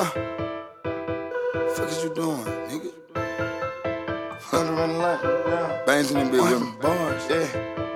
Yeah. Fuck is you doing, nigga? Running line. Yeah. Bangs in the big with me. Bars. Yeah.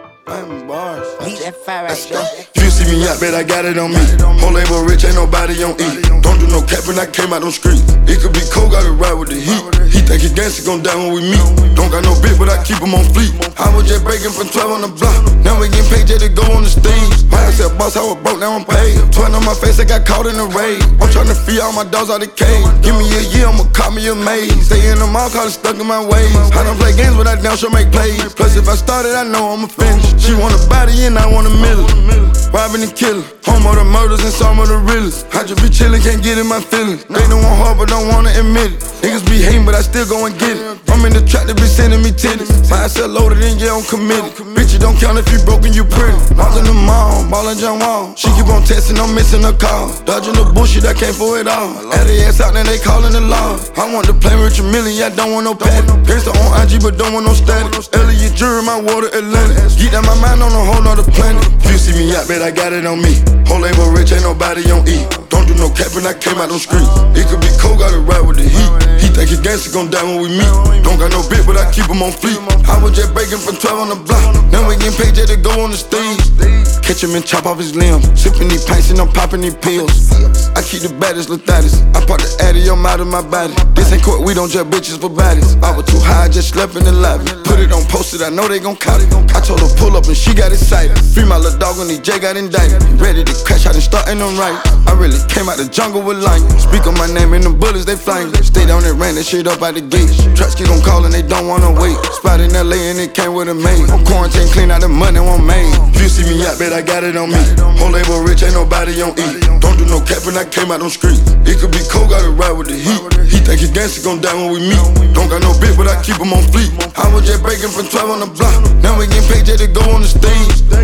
I'm bars. Leave that fire right go. there. If you see me out, bet I got it on me. Whole label rich, ain't nobody on E. Don't do no capping, I came out on street. It could be cold, gotta ride with the heat. He think he gangsta gon' die when we meet. Don't got no bitch, but I keep him on fleet. I was just breaking from 12 on the block. Now we getting paid just to go on the stage. I said, boss, I was broke, now I'm paid. 12 on my face, I got caught in the raid. I'm tryna free all my dogs out the cage. Give me a year, I'ma call me a maze. Stay in the mall, call it stuck in my ways. I don't play games, but I down sure make plays. Plus, if I started, I know I'ma finish. She want a body and I want a middle. Robbing and killing, home of the murders and some of the realest. I just be chillin', can't get in my feelings. They don't want hard, but don't wanna admit it. Niggas be hating, but I still go and get it. I'm in the trap, they be sending me titties. Mindset loaded and yeah, I'm committed. Bitch, it don't count if you broke and you pretty. Walked in the mall, ballin' John Wall. She keep on texting, I'm missing a call. Dodging the bullshit, I can't for it all. Had the ass out, now they callin' the law. I want to play Rich Million, I don't want no patty. Gangsta on IG, but don't want no static. Elliot Jury, my water Atlantic. Get out my mind on a whole nother planet. If you see me out, bet I got it on me. Whole label rich, ain't nobody on E. Don't do no capping, I came out on street. It could be cold, gotta ride with the heat. He think his gangsta gon' die when we meet. Don't got no bitch, but I keep him on fleet. I was just breaking from 12 on the block. Now we getting paid just to go on the stage. Catch him and chop off his limb. Sipping these pints and I'm popping these pills. I keep the baddest, Latatis. I pop the addy, I'm out of my body. This ain't court, we don't judge bitches for bodies. I was too high, I just slept in the lobby. Put it on posted, I know they gon' cop it. I told her pull up and she got excited. Free my little dog when DJ got indicted. Ready to crash out and starting them right. I really came out the jungle with light. Speak on my name and them bullets, they flying. Stay down and ran that shit up out the gate. Trucks keep on calling, they don't wanna wait. Spot in LA and it came with a maid. I'm quarantine, clean out the money, one made. If you see me out, bet I got it on me. Whole label rich, ain't nobody on E. Don't do no capping, I came out on street. It could be cold, gotta ride with the heat. He think his gangsta gon' die when we meet. Don't got no bitch, but I keep him on fleet. I was just breaking from 12 on the block. Now we getting paid just to go on the stage.